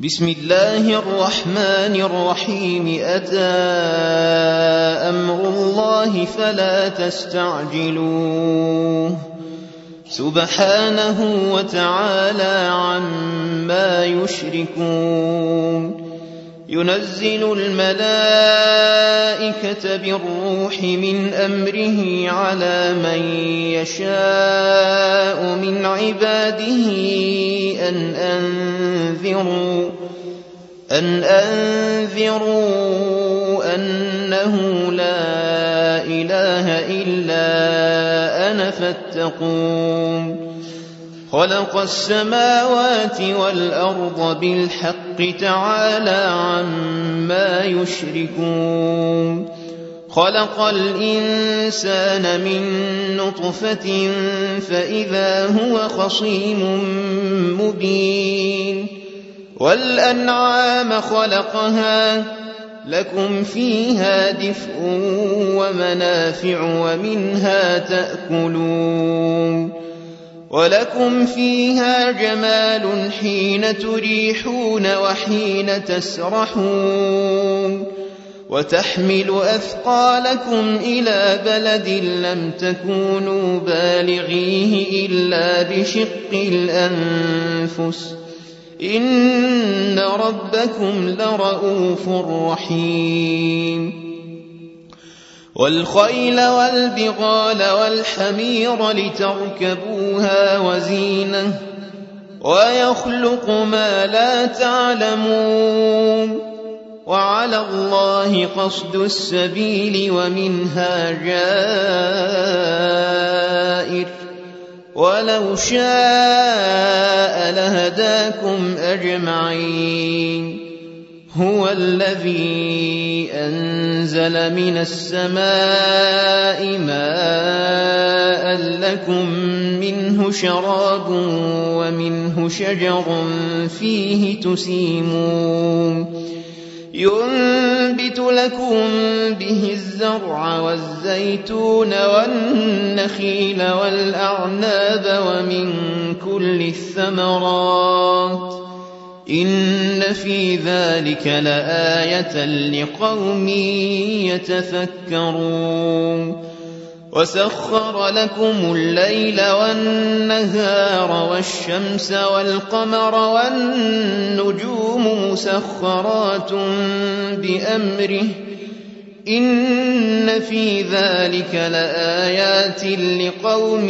بسم الله الرحمن الرحيم أتى أمر الله فلا تستعجلوه سبحانه وتعالى عما يشركون ينزل الملائكة بالروح من أمره على من يشاء من عباده أن أنذروا أنه لا إله إلا أنا فاتقون خلق السماوات والأرض بالحق تعالى عما يشركون خلق الإنسان من نطفة فإذا هو خصيم مبين والأنعام خلقها لكم فيها دفء ومنافع ومنها تأكلون ولكم فيها جمال حين تريحون وحين تسرحون وتحمل أثقالكم إلى بلد لم تكونوا بالغيه إلا بشق الأنفس إن ربكم لرؤوف رحيم والخيل والبغال والحمير لتركبوها وزينة ويخلق ما لا تعلمون وعلى الله قصد السبيل ومنها جائر ولو شاء لهداكم أجمعين هو الذي أنزل من السماء ماء لكم منه شراب ومنه شجر فيه تسيمون ينبت لكم به الزرع والزيتون والنخيل والأعناب ومن كل الثمرات إن في ذلك لآية لقوم يتفكرون وسخر لكم الليل والنهار والشمس والقمر والنجوم مسخرات بأمره إن في ذلك لآيات لقوم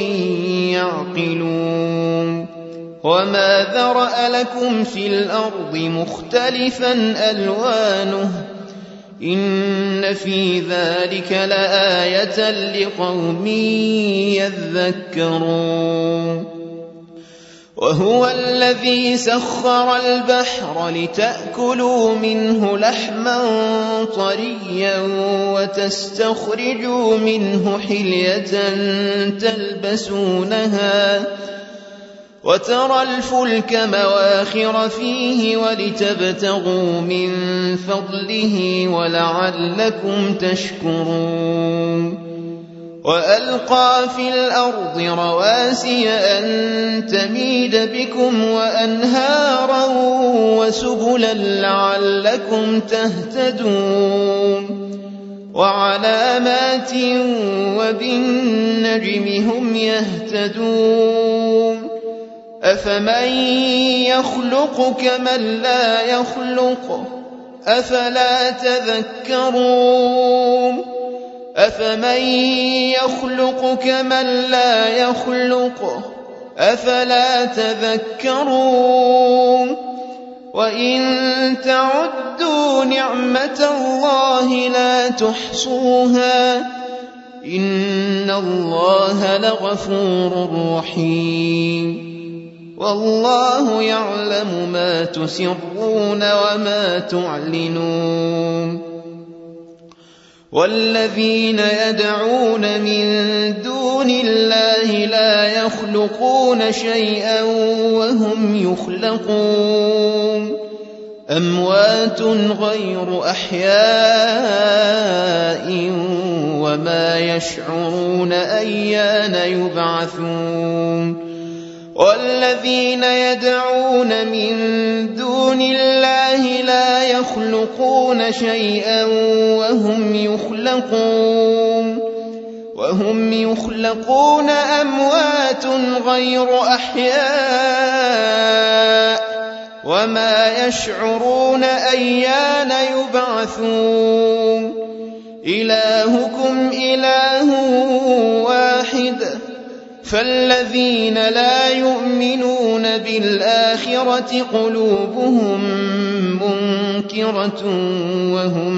يعقلون وما ذرأ لكم في الأرض مختلفا ألوانه إن في ذلك لآية لقوم يذكرون وهو الذي سخر البحر لتأكلوا منه لحما طريا وتستخرجوا منه حلية تلبسونها وترى الفلك مواخر فيه ولتبتغوا من فضله ولعلكم تشكرون وألقى في الأرض رواسي أن تميد بكم وأنهارا وسبلا لعلكم تهتدون وعلامات وبالنجم هم يهتدون أفمن يخلق كمن لا يخلق أفلا تذكرون أفمن يخلق كمن لا يخلق أفلا تذكرون وإن تعدوا نعمة الله لا تحصوها إن الله لغفور رحيم والله يعلم ما تسرون وما تعلنون والذين يدعون من دون الله لا يخلقون شيئا وهم يخلقون أموات غير أحياء وما يشعرون أيان يبعثون والذين يدعون من دون الله لا يخلقون شيئا وهم يخلقون أموات غير أحياء وما يشعرون أيان يبعثون إلهكم إله واحد فالذين لا يؤمنون بالآخرة قلوبهم منكرة وهم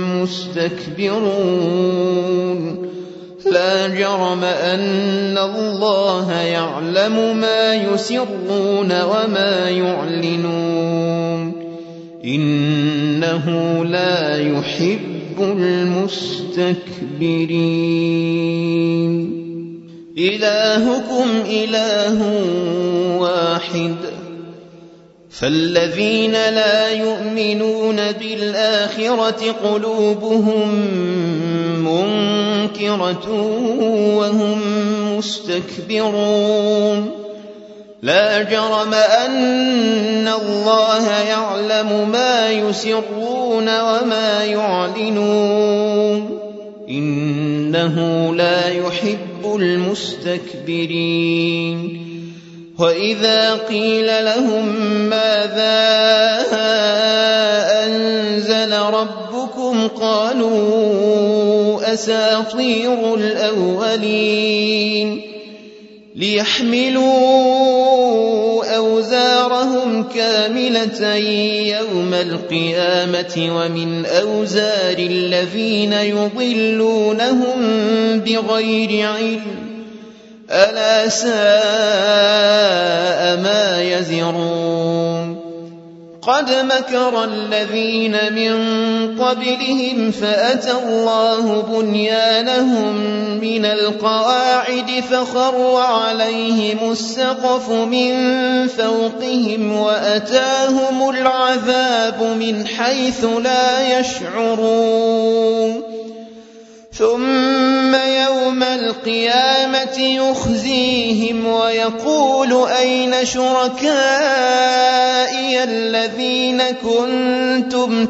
مستكبرون لا جرم أن الله يعلم ما يسرون وما يعلنون إنه لا يحب المستكبرين إلهكم إله واحد فالذين لا يؤمنون بالآخرة قلوبهم منكرة وهم مستكبرون لا جرم أن الله يعلم ما يسرون وما يعلنون إنه لا يحب المستكبرين وإذا قيل لهم ماذا أنزل ربكم قالوا أساطير الأولين ليحملوا أوزارهم كاملة يوم القيامة ومن أوزار الذين يضلونهم بغير علم ألا ساء ما يزرون قد مكر الذين من قبلهم فأتى الله بنيانهم من القواعد فخر عليهم السقف من فوقهم وأتاهم العذاب من حيث لا يشعرون ثم يوم القيامة يخزيهم ويقول أين شركائي الذين كنتم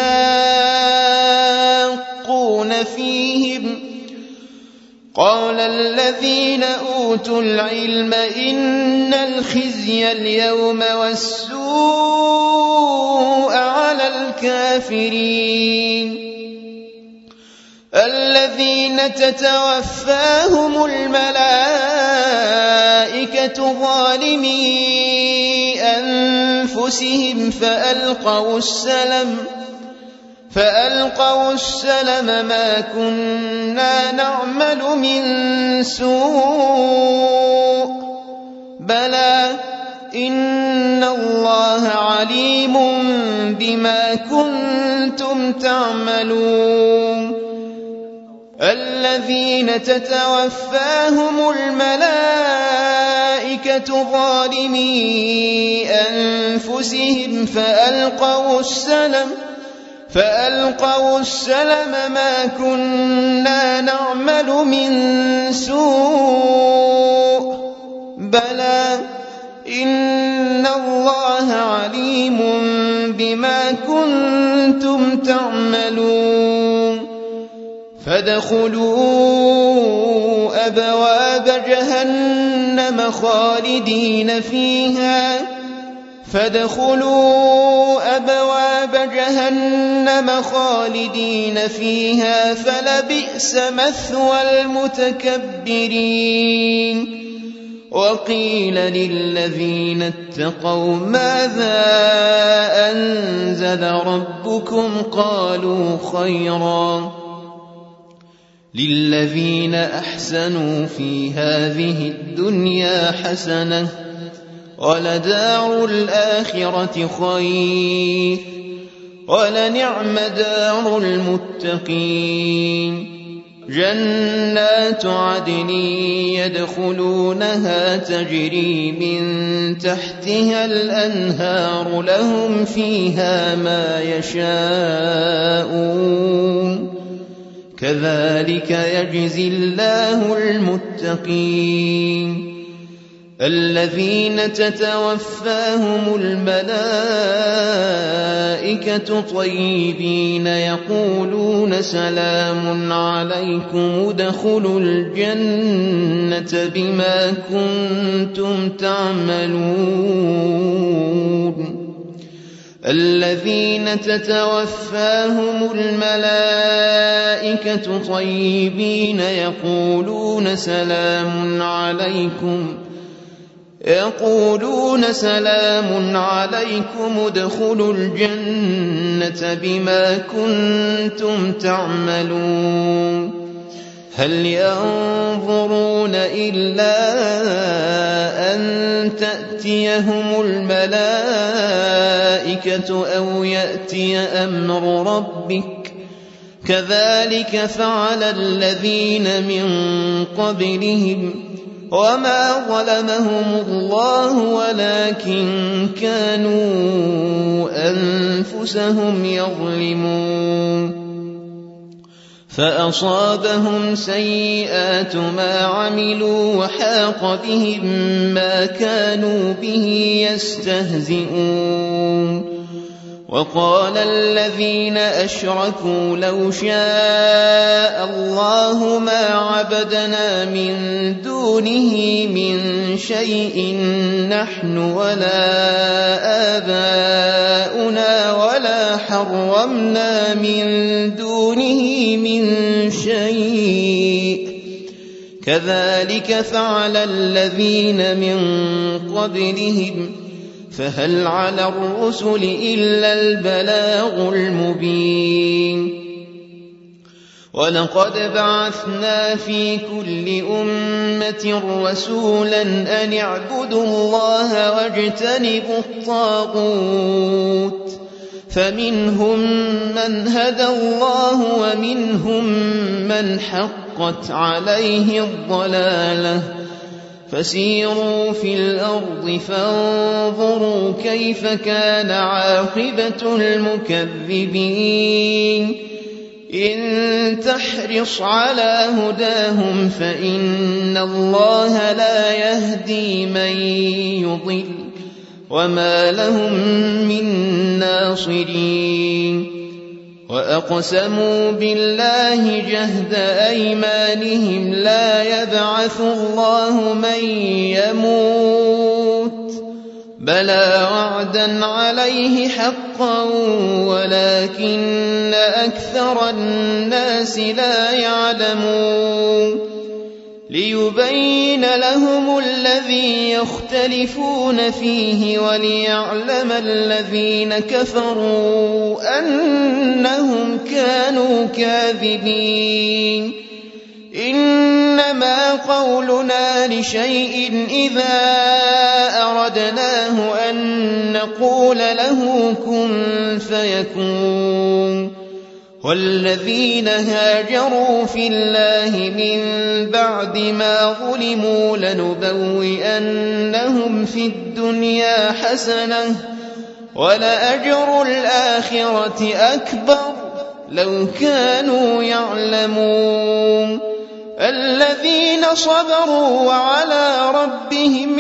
تشاقون فيهم قال الذين أوتوا العلم إن الخزي اليوم والسوء على الكافرين الذين تتوفاهم الملائكة ظالمي أنفسهم فألقوا السلم ما كنا نعمل من سوء بلى إن الله عليم بما كنتم تعملون الذين تتوفاهم الملائكة ظالمي أنفسهم فألقوا السلم ما كنا نعمل من سوء بلى إن الله عليم بما كنتم تعملون فادخلوا أبواب جهنم خالدين فيها فلبئس مثوى المتكبرين وقيل للذين اتقوا ماذا أنزل ربكم قالوا خيرا للذين أحسنوا في هذه الدنيا حسنة ولدار الآخرة خير ولنعم دار المتقين جنات عدن يدخلونها تجري من تحتها الأنهار لهم فيها ما يشاءون كذلك يجزي الله المتقين الذين تتوفاهم الملائكة طيبين يقولون سلام عليكم ادخلوا الجنة بما كنتم تعملون الذين تتوفاهم الملائكة طيبين يقولون سلام عليكم ادخلوا الجنة بما كنتم تعملون هل ينظرون إلا أن تأتيهم الملائكة أو يأتي أمر ربك كذلك فعل الذين من قبلهم وما ظلمهم الله ولكن كانوا أنفسهم يظلمون فأصابهم سيئات ما عملوا وحاق بهم ما كانوا به يستهزئون وقال الذين أشركوا لو شاء الله ما عبدنا من دونه من شيء نحن ولا آباؤنا ولا حرمنا من دونه من شيء كذلك فعل الذين من قبلهم فهل على الرسل إلا البلاغ المبين ولقد بعثنا في كل أمة رسولا أن اعبدوا الله واجتنبوا الطاغوت فمنهم من هدى الله ومنهم من حقت عليه الضلالة فسيروا في الأرض فانظروا كيف كان عاقبة المكذبين إن تحرص على هداهم فإن الله لا يهدي من يضل وما لهم من ناصرين وأقسموا بالله جهد أيمانهم لا يبعث الله من يموت بلى وعدا عليه حقا ولكن أكثر الناس لا يعلمون ليبين لهم الذي يختلفون فيه وليعلم الذين كفروا أنهم كانوا كاذبين إنما قولنا لشيء إذا أردناه أن نقول له كن فيكون والذين هاجروا في الله من بعد ما ظلموا لنبوئنهم في الدنيا حسنة ولأجر الآخرة أكبر لو كانوا يعلمون الذين صبروا وعلى ربهم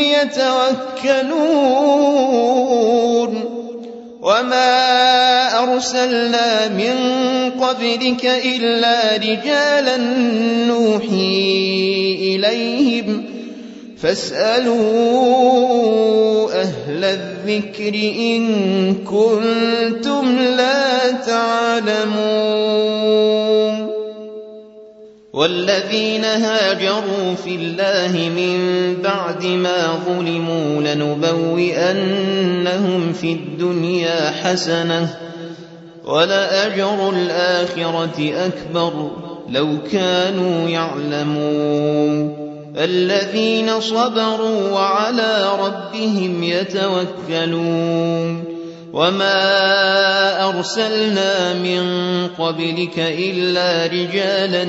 يتوكلون وما أرسلنا من قبلك إلا رجالا نوحي إليهم فاسألوا أهل الذكر إن كنتم لا تعلمون والذين هاجروا في الله من بعد ما ظلموا لنبوئنهم في الدنيا حسنة ولأجر الآخرة أكبر لو كانوا يعلمون الذين صبروا وعلى ربهم يتوكلون وما أرسلنا من قبلك إلا رجالا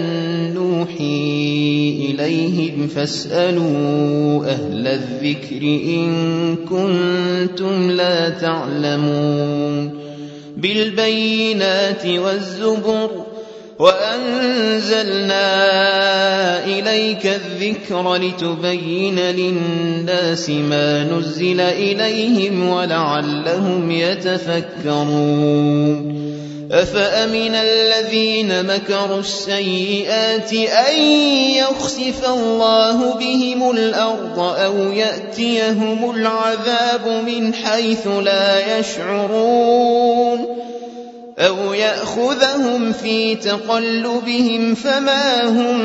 نوحي إليهم فاسألوا أهل الذكر إن كنتم لا تعلمون بالبينات والزبر وأنزلنا إليك الذكر لتبين للناس ما نزل إليهم ولعلهم يتفكرون أفأمن الذين مكروا السيئات أن يخسف الله بهم الأرض أو يأتيهم العذاب من حيث لا يشعرون أو يأخذهم في تقلبهم فما هم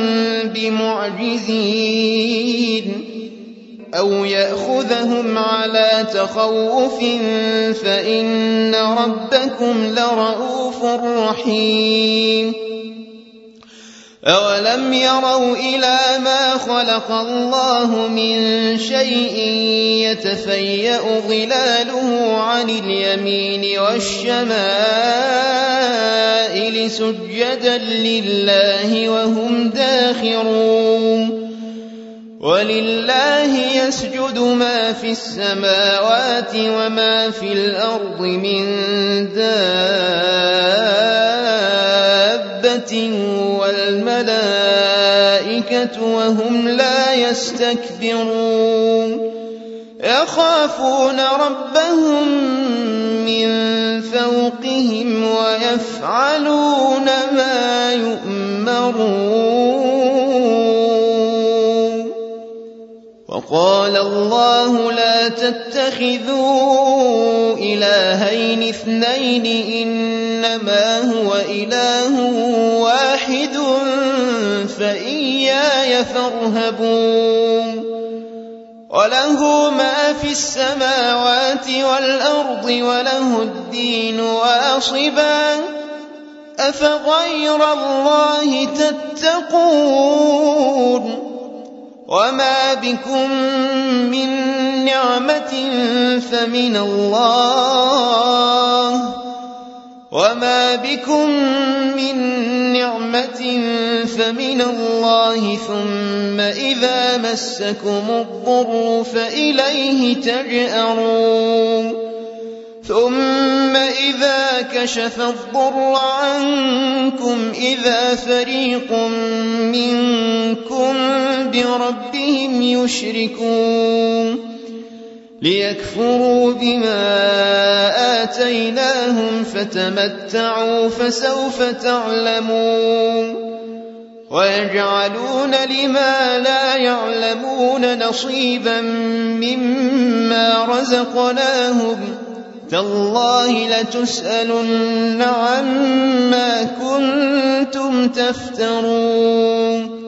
بمعجزين أو يأخذهم على تخوف فإن ربكم لرؤوف رحيم أولم يروا إلى ما خلق الله من شيء يتفيأ ظلاله عن اليمين والشمائل سجدا لله وهم داخرون ولله يسجد ما في السماوات وما في الأرض من دابة والملائكة وهم لا يستكبرون يخافون ربهم من فوقهم ويفعلون ما يؤمرون وقال الله لا تتخذوا إلهين اثنين إنما هو إله واحد فإياي فارهبون وله ما في السماوات والأرض وله الدين واصبا أفغير الله تتقون وما بكم من نعمة فمن الله ثم إذا مسكم الضر فإليه تجأرون ثم إذا كشف الضر عنكم إذا فريق منكم بربهم يشركون ليكفروا بما آتيناهم فتمتعوا فسوف تعلمون ويجعلون لما لا يعلمون نصيبا مما رزقناهم تالله لتسألن عما كنتم تفترون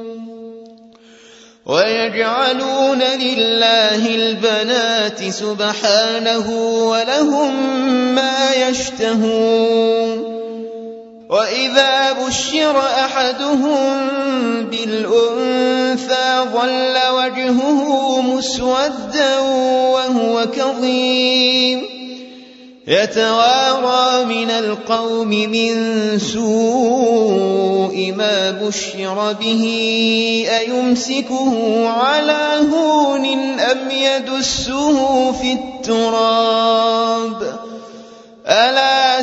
ويجعلون لله البنات سبحانه ولهم ما يشتهون وإذا بشر أحدهم بالأنثى ظل وجهه مسودا وهو كظيم يتوارى من القوم من سوء ما بشر به أيمسكه على هون أم يدسه في التراب ألا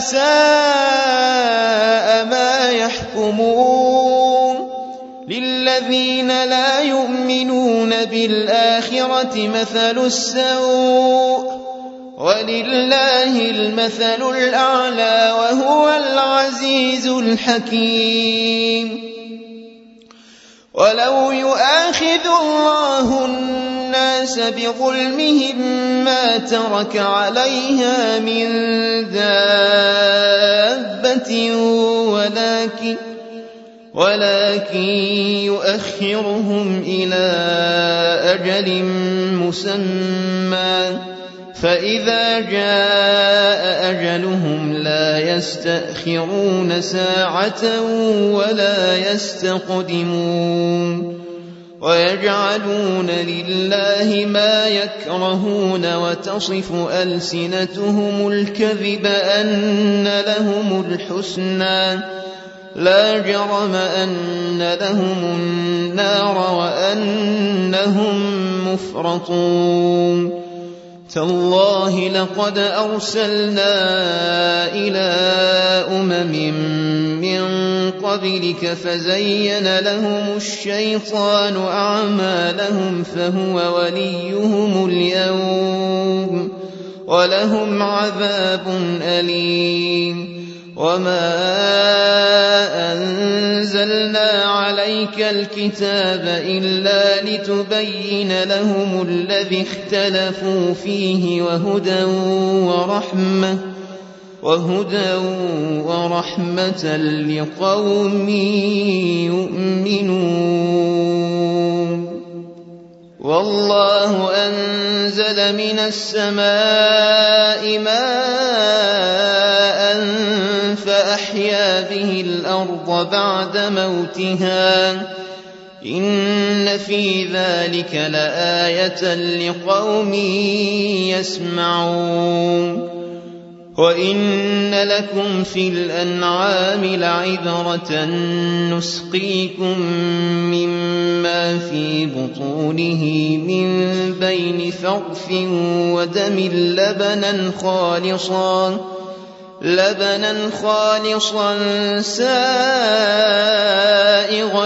ساء ما يحكمون للذين لا يؤمنون بالآخرة مثل السوء ولله المثل الأعلى وهو العزيز الحكيم ولو يؤاخذ الله الناس بظلمهم ما ترك عليها من دابة ولكن يؤخرهم إلى أجل مسمى فإذا جاء أجلهم لا يستأخرون ساعة ولا يستقدمون ويجعلون لله ما يكرهون وتصف ألسنتهم الكذب أن لهم الحسنى لا جرم أن لهم النار وأنهم مفرطون تالله لقد أرسلنا إلى من قبلك فزين لهم الشيطان أعمالهم فهو وليهم اليوم ولهم عذاب أليم وما أنزلنا عليك الكتاب إلا لتبين لهم الذي اختلفوا فيه وهدى ورحمة لقوم يؤمنون والله أنزل من السماء ماء فأحيا به الأرض بعد موتها إن في ذلك لآية لقوم يسمعون وإن لكم في الأنعام لعبرة نسقيكم مما في بطونه من بين فرث ودم لبنا خالصا سائغا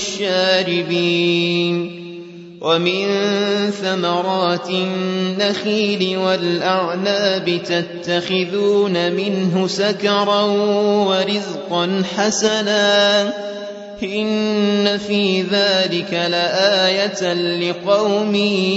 للشاربين ومن ثمرات النخيل والأعناب تتخذون منه سكرا ورزقا حسنا إن في ذلك لآية لقوم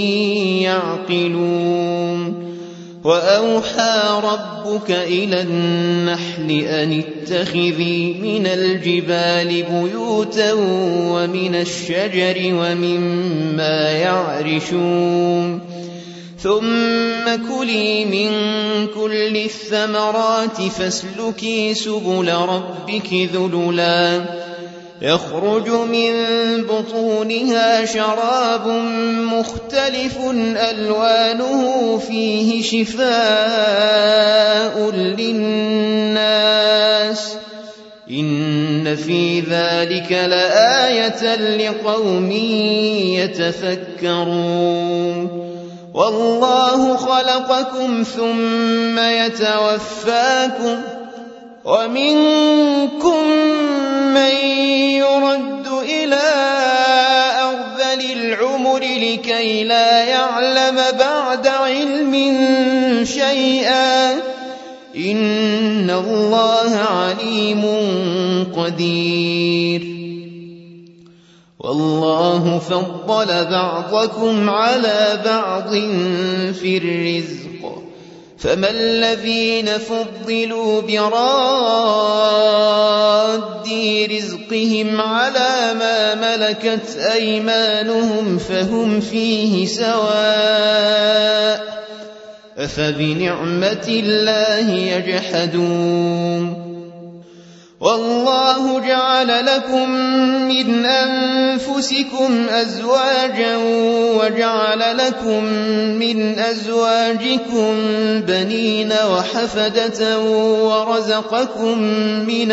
يعقلون وأوحى ربك إلى النحل أن اتخذي من الجبال بيوتا ومن الشجر ومما يعرشون ثم كلي من كل الثمرات فاسلكي سبل ربك ذللا يخرج من بطونها شراب مختلف ألوانه فيه شفاء للناس إن في ذلك لآية لقوم يتفكرون والله خلقكم ثم يتوفاكم ومنكم من يرد إلى أرذل العمر لكي لا يعلم بعد علم شيئا إن الله عليم قدير والله فضل بعضكم على بعض في الرزق فما الذين فضلوا براد رزقهم على ما ملكت أيمانهم فهم فيه سواء أفبنعمة الله يجحدون والله جعل لكم من أنفسكم أزواجا وجعل لكم من أزواجكم بنين وحفدة ورزقكم من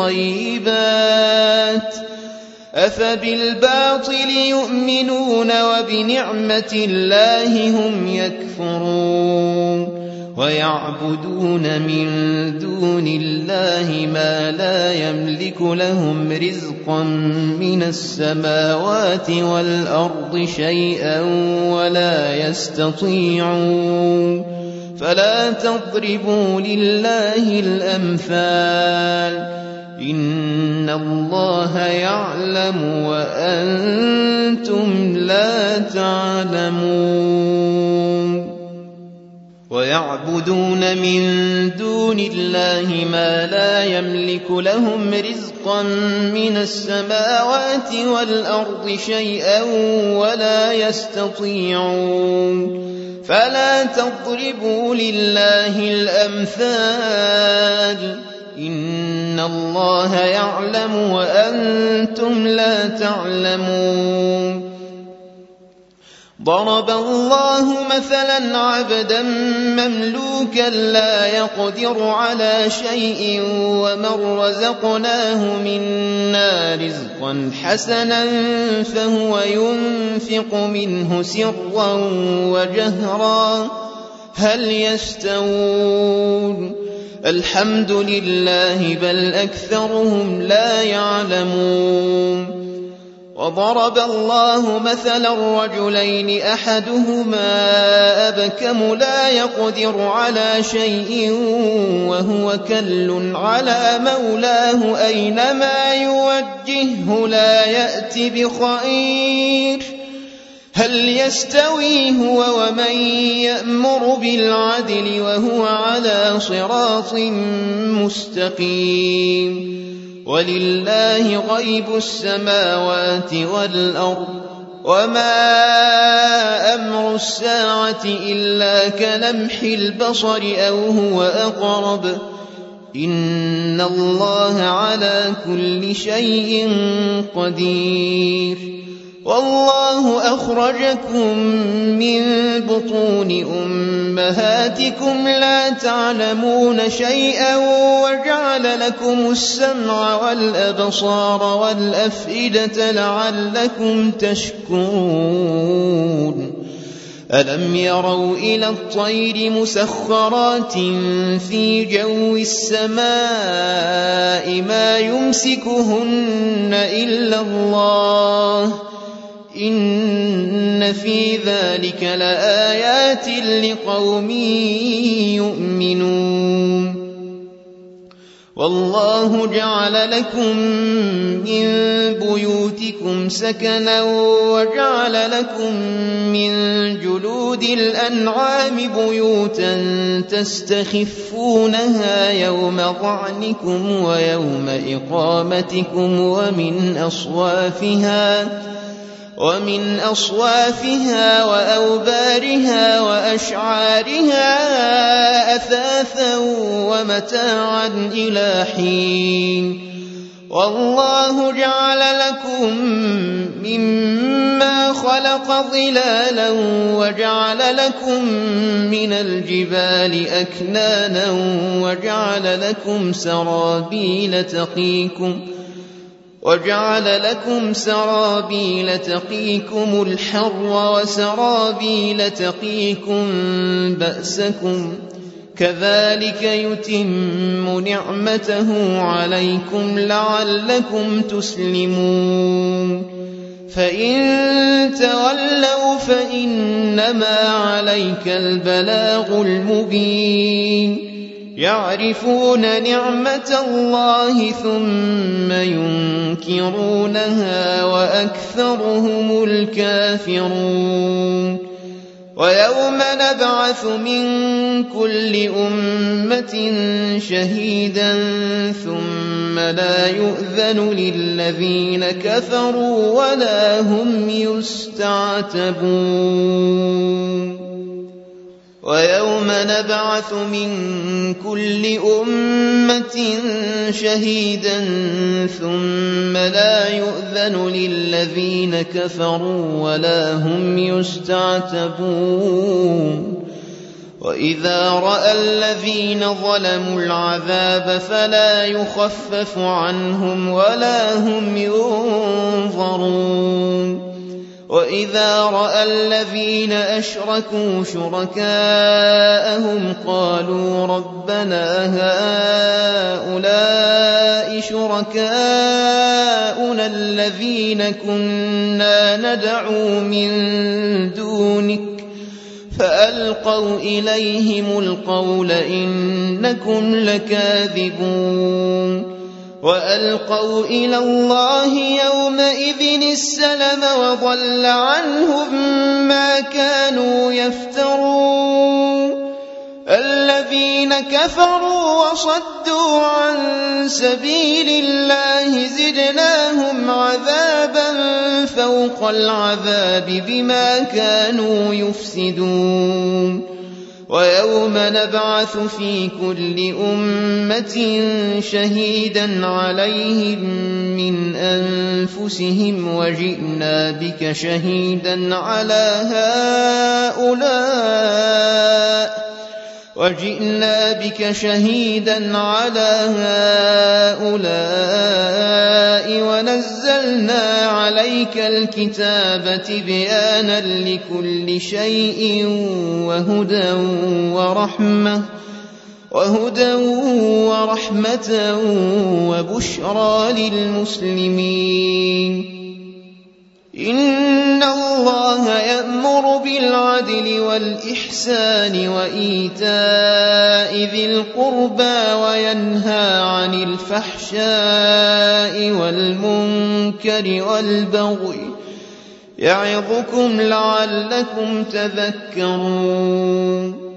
الطيبات أفبالباطل يؤمنون وبنعمة الله هم يكفرون ويعبدون من دون الله ما لا يملك لهم رزقا من السماوات والأرض شيئا ولا يستطيعون فلا تضربوا لله الأمثال إن الله يعلم وأنتم لا تعلمون ويعبدون من دون الله ما لا يملك لهم رزقا من السماوات والأرض شيئا ولا يستطيعون فلا تضربوا لله الأمثال إن الله يعلم وأنتم لا تعلمون ضرب الله مثلا عبدا مملوكا لا يقدر على شيء ومن رزقناه منا رزقا حسنا فهو ينفق منه سرا وجهرا هل يستوون الحمد لله بل أكثرهم لا يعلمون وضرب الله مثلا رجلين أحدهما أبكم لا يقدر على شيء وهو كل على مولاه أينما يوجهه لا يأت بخير هل يستوي هو ومن يأمر بالعدل وهو على صراط مستقيم ولله غيب السماوات والأرض وما أمر الساعة إلا كلمح البصر أو هو أقرب إن الله على كل شيء قدير والله أخرجكم من بطون أمهاتكم لا تعلمون شيئا وجعل لكم السمع والأبصار والأفئدة لعلكم تشكرون ألم يروا إلى الطير مسخرات في جو السماء ما يمسكهن إلا الله إن في ذلك لآيات لقوم يؤمنون والله جعل لكم من بيوتكم سكنا وجعل لكم من جلود الأنعام بيوتا تستخفونها يوم ظعنكم ويوم إقامتكم ومن أصوافها وأوبارها وأشعارها أثاثا ومتاعا إلى حين والله جعل لكم مما خلق ظلالا وجعل لكم من الجبال أكنانا وجعل لكم سرابيل تقيكم الحر وسرابيل تقيكم بأسكم كذلك يتم نعمته عليكم لعلكم تسلمون فإن تولوا فإنما عليك البلاغ المبين يعرفون نعمة الله ثم ينكرونها وأكثرهم الكافرون ويوم نبعث من كل أمة شهيدا ثم لا يؤذن للذين كفروا ولا هم يستعتبون ويوم نبعث من كل أمة شهيدا ثم لا يؤذن للذين كفروا ولا هم يستعتبون وإذا رأى الذين ظلموا العذاب فلا يخفف عنهم ولا هم ينظرون وإذا رأى الذين أشركوا شركاءهم قالوا ربنا هؤلاء شركاؤنا الذين كنا ندعو من دونك فألقوا إليهم القول إنكم لكاذبون وألقوا إلى الله يومئذ السلم وضل عنهم ما كانوا يفترون الذين كفروا وصدوا عن سبيل الله زدناهم عذابا فوق العذاب بما كانوا يفسدون ويوم نبعث في كل أمة شهيدا عليهم من أنفسهم وجئنا بك شهيدا على هؤلاء وجئنا بك شهيدا على هؤلاء ونزلنا عليك الكتاب تبيانا لكل شيء وهدى ورحمة وبشرى للمسلمين. إن الله يأمر بالعدل والإحسان وإيتاء ذي القربى وينهى عن الفحشاء والمنكر والبغي يعظكم لعلكم تذكرون.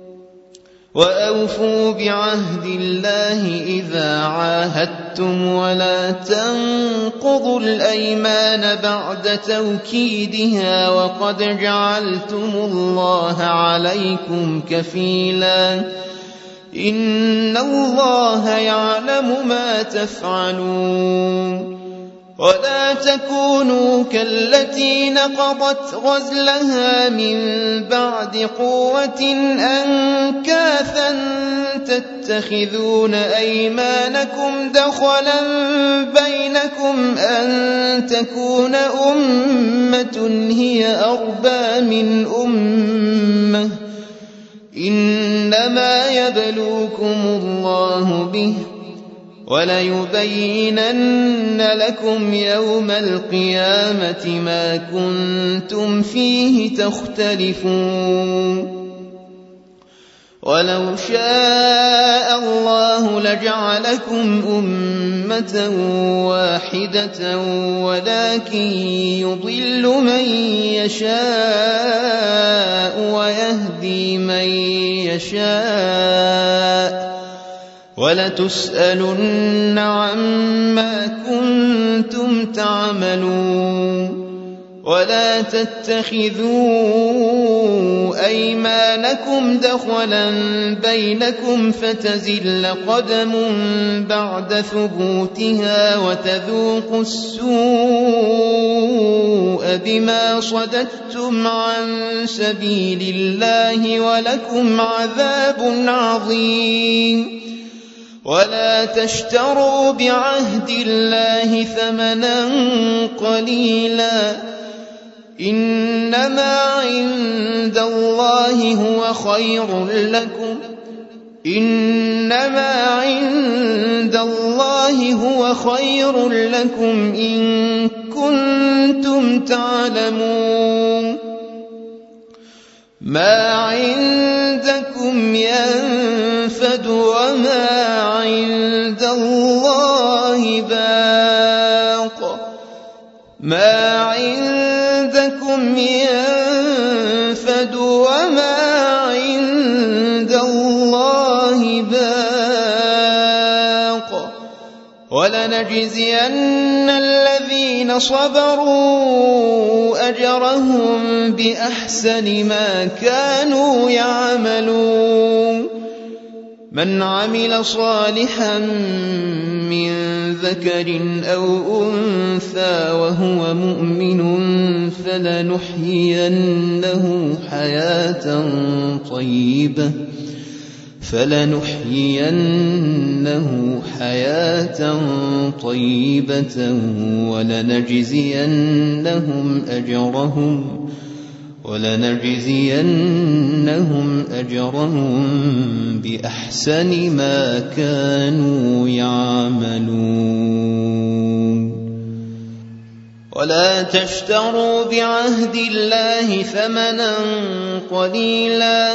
وأوفوا بعهد الله إذا عاهدتم ولا تنقضوا الأيمان بعد توكيدها وقد جعلتم الله عليكم كفيلا إن الله يعلم ما تفعلون. ولا تكونوا كالتي نقضت غزلها من بعد قوة أنكاثا تتخذون أيمانكم دخلا بينكم أن تكون أمة هي أربى من أمة إنما يبلوكم الله به وليبينن لكم يوم القيامة ما كنتم فيه تختلفون. ولو شاء الله لجعلكم أمة واحدة ولكن يضل من يشاء ويهدي من يشاء ولتسألن عما كنتم تعملون. ولا تتخذوا أيمانكم دخلا بينكم فتزل قدم بعد ثبوتها وتذوقوا السوء بما صددتم عن سبيل الله ولكم عذاب عظيم. ولا تشتروا بعهد الله ثمنا قليلا إنما عند الله هو خير لكم إن كنتم تعلمون. ما عندكم ينفد وما عند الله باق ولنجزين الذين صبروا أجرهم بأحسن ما كانوا يعملون. من عمل صالحا من ذكر أو أنثى وهو مؤمن فلنحيينه حياة طيبة ولنجزينهم أجرهم بأحسن ما كانوا يعملون. ولا تشتروا بعهد الله ثمنا قليلا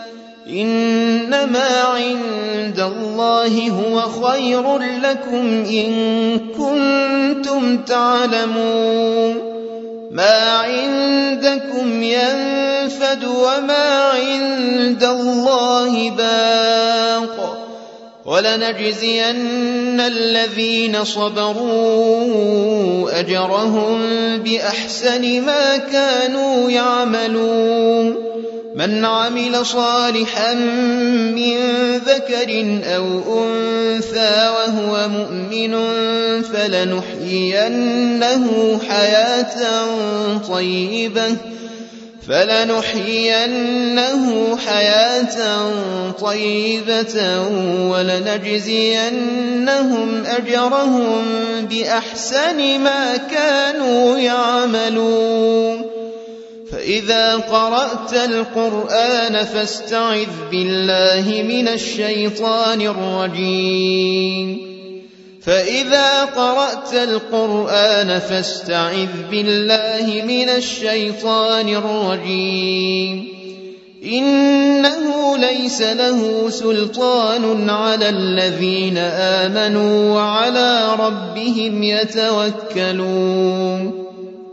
إنما عند الله هو خير لكم إن كنتم تعلمون. ما عندكم ينفد وما عند الله باق ولنجزين الذين صبروا أجرهم بأحسن ما كانوا يعملون. من عمل صالحا من ذكر أو أنثى وهو مؤمن فلنحيينه حياة طيبة ولنجزينهم أجرهم بأحسن ما كانوا يعملون فإذا قرأت القرآن فاستعذ بالله من الشيطان الرجيم فإذا قرأت القرآن فاستعذ بالله من الشيطان الرجيم إنه ليس له سلطان على الذين آمنوا وعلى ربهم يتوكلون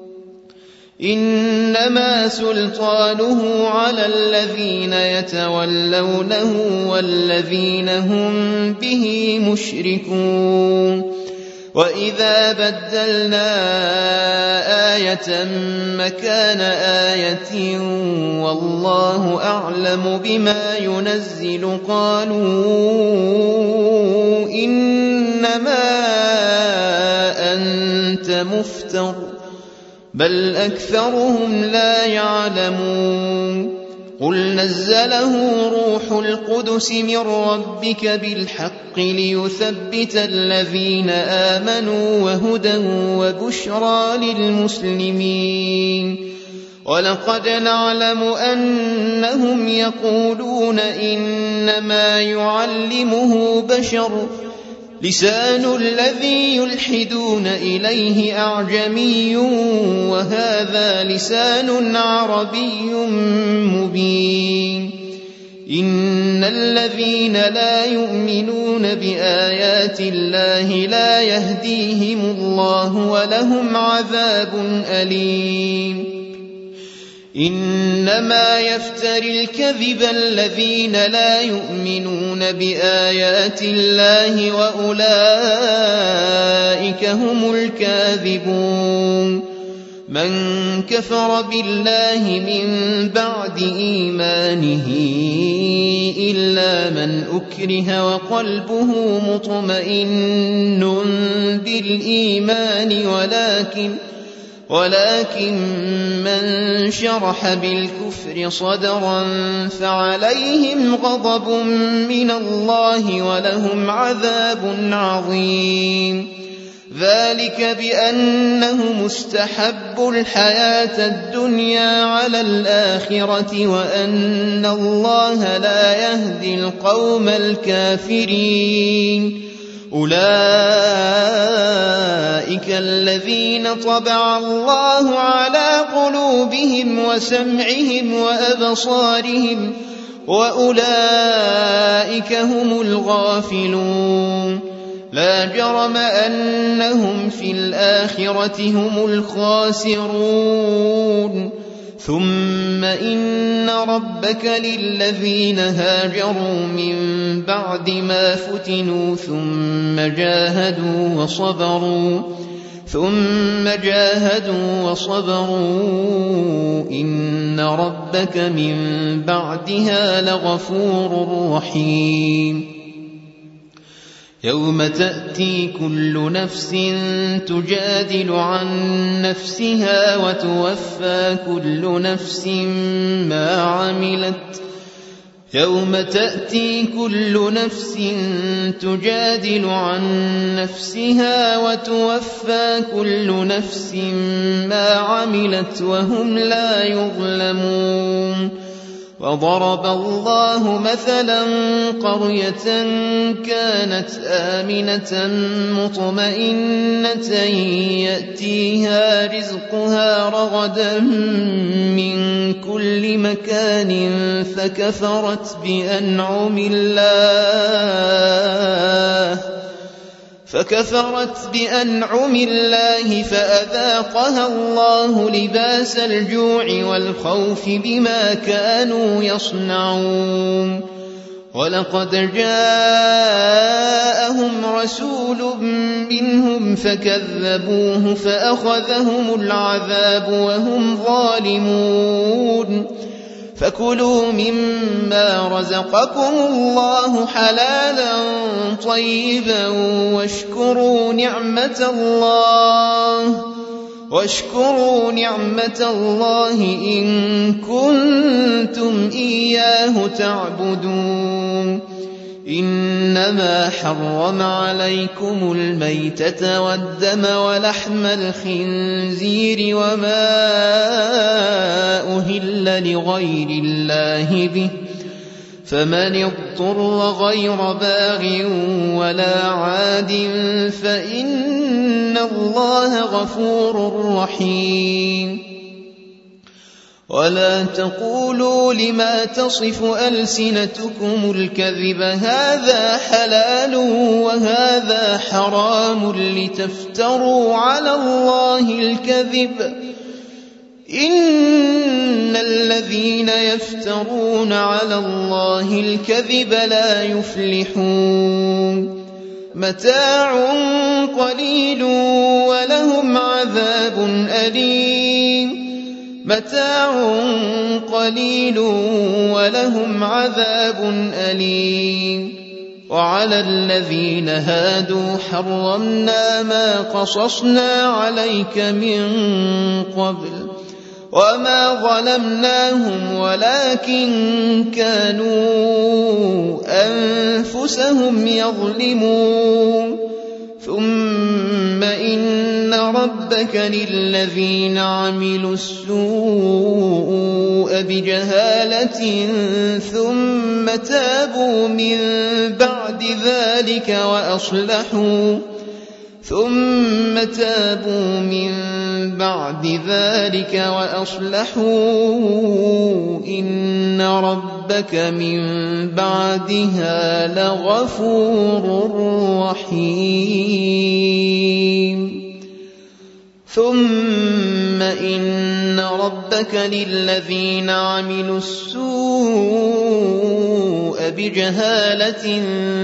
إنما سلطانه على الذين يتولونه والذين هم به مشركون وإذا بدلنا آية مكان آية والله أعلم بما ينزل قالوا إنما أنت مفتر بل أكثرهم لا يعلمون قل نزله روح القدس من ربك بالحق ليثبت الذين آمنوا وهدى وبشرى للمسلمين ولقد نعلم أنهم يقولون إنما يعلمه بشر لسان الذي يلحدون إليه أعجمي وهذا لسان عربي مبين إن الذين لا يؤمنون بآيات الله لا يهديهم الله ولهم عذاب أليم إنما يفتري الكذب الذين لا يؤمنون بآيات الله وأولئك هم الكاذبون من كفر بالله من بعد إيمانه إلا من أكره وقلبه مطمئن بالإيمان ولكن من شرح بالكفر صدرا فعليهم غضب من الله ولهم عذاب عظيم ذلك بأنهم استحبوا الحياة الدنيا على الآخرة وأن الله لا يهدي القوم الكافرين أولئك الذين طبع الله على قلوبهم وسمعهم وأبصارهم وأولئك هم الغافلون لا جرم أنهم في الآخرة هم الخاسرون ثم إن ربك للذين هاجروا من بعد ما فتنوا ثم جاهدوا وصبروا إن ربك من بعدها لغفور رحيم يوم تأتي كل نفس تجادل عن نفسها وتوفى كل نفس ما عملت يوم تأتي كل نفس تجادل عن نفسها وتوفى كل نفس ما عملت وهم لا يظلمون وضرب الله مثلا قرية كانت آمنة مطمئنة يأتيها رزقها رغدا من كل مكان فكفرت بأنعم الله فأذاقها الله لباس الجوع والخوف بما كانوا يصنعون ولقد جاءهم رسول منهم فكذبوه فأخذهم العذاب وهم ظالمون فكلوا مما رزقكم الله حلالا طيبا واشكروا نعمة الله واشكروا نعمة الله إن كنتم إياه تعبدون إنما حرم عليكم الميتة والدم ولحم الخنزير وما أهل لغير الله به فمن اضطر غير باغ ولا عاد فإن الله غفور رحيم ولا تقولوا لما تصف ألسنتكم الكذب هذا حلال وهذا حرام لتفتروا على الله الكذب إن الذين يفترون على الله الكذب لا يفلحون متاع قليل ولهم عذاب أليم متاع قليل ولهم عذاب أليم وعلى الذين هادوا حرمنا ما قصصنا عليك من قبل وما ظلمناهم ولكن كانوا أنفسهم يظلمون ثم إن ربك للذين عملوا السوء بجهالة ثم تابوا من بعد ذلك وأصلحوا إن ربك من بعدها لغفور رحيم ثم إن ربك للذين عملوا السوء بجهالة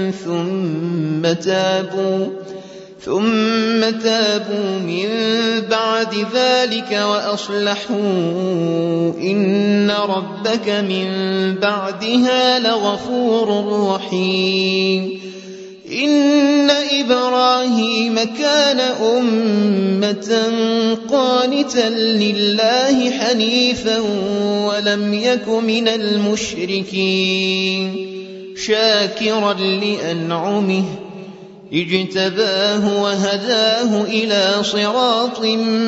ثم تابوا من بعد ذلك وأصلحوا إن ربك من بعدها لغفور رحيم إن إبراهيم كان أمة قانتا لله حنيفا ولم يك من المشركين شاكرا لأنعمه اجتباه وهداه إلى صراط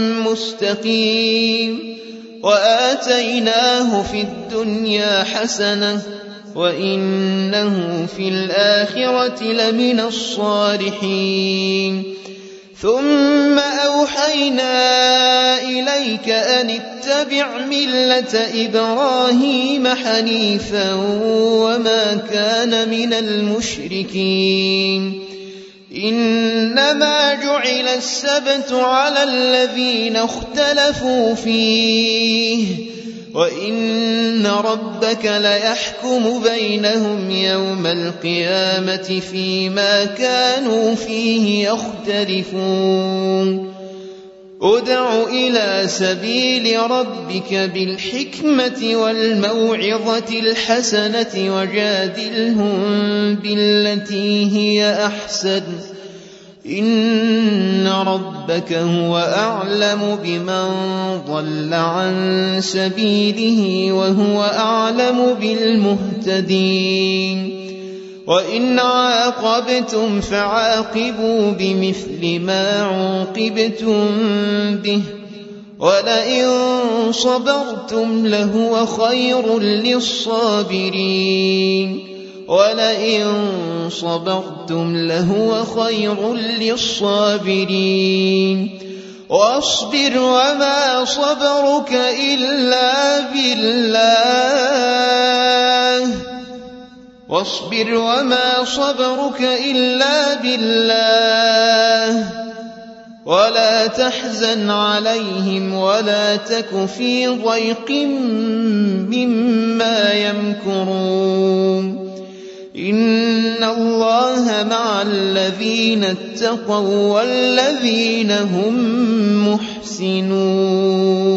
مستقيم وآتيناه في الدنيا حسنة وإنه في الآخرة لمن الصالحين ثم أوحينا إليك أن اتبع ملة إبراهيم حنيفا وما كان من المشركين إنما جعل السبت على الذين اختلفوا فيه وإن ربك ليحكم بينهم يوم القيامة فيما كانوا فيه يختلفون ادع إلى سبيل ربك بالحكمة والموعظة الحسنة وجادلهم بالتي هي أحسن إن ربك هو أعلم بمن ضل عن سبيله وهو أعلم بالمهتدين وإن عاقبتم فعاقبوا بمثل ما عوقبتم به ولئن صبرتم لهو خير للصابرين واصبر وما صبرك إلا بالله ولا تحزن عليهم ولا تك في ضيق مما يمكرون إن الله مع الذين اتقوا والذين هم محسنون